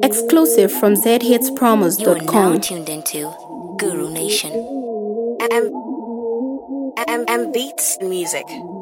Exclusive from You are now zhitspromos.com. tuned into Guru Nation. M Beats Music.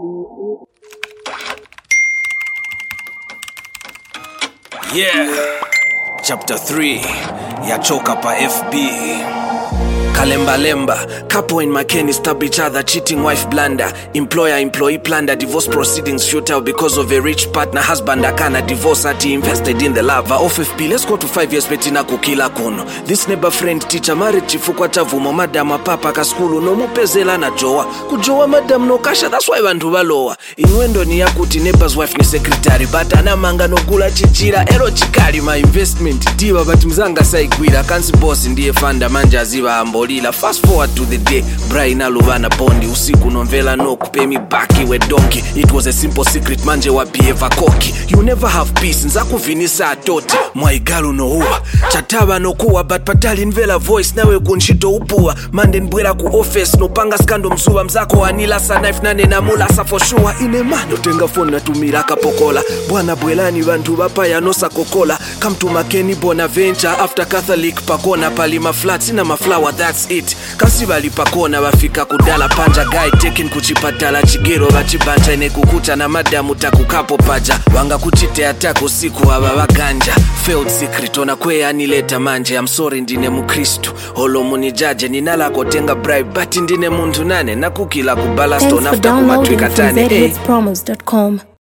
Yeah, chapter 3 yachoka pa FB. Kalemba lemba, couple in Makeni stab each other, cheating wife blunder, employer-employee plunder, divorce proceedings shoot out because of a rich partner, husband akana divorce ati invested in the lava of FB. Let's go to 5 years betina kukila kuno. This neighbor friend teacher married chifukwa chavumo madam papa kaskulu no mupezela na joa. Kujoa madam no kasha, that's why bantu balowa. Inwendo ni yakuti neighbor's wife ni secretary, but anamanga no gula chichira, ero chikali my investment. Diwa but mzanga saigwira, kansi boss ndiye fanda manja ziwa ambo. Fast forward to the day Brian aluvana bondi usiku nomvela no kupe mi baki we donkey. It was a simple secret manje wa behave koki. You never have peace nzaku vinisa atoti mwaigalu no uwa chataba no kuwa but patali nvela voice nawe kunshito upua mande nbwera ku office no panga skando msuwa mzako anila sa knife nane na mula sa for sure ine mano tenga phone na tumira kapokola bwana bwelani bantu bapaya no sakokola come to Makeni Bonaventure after Catholic pakona palima flats na maflower that's it. Kasi bali pakona bafika kudala panja guy taking kuchipatala chigero bachibanta ne kukuta na madamu takukapo paja wanga kuchite atako siku aba baganja failed secret ona kwe anileta manje. I'm sorry ndine mukristo holo munijaje ninala kotenga bribe but ndine muntu nane nakukila kubala Thanks stone for after downloading kumatwika from tane zhitspromos.com.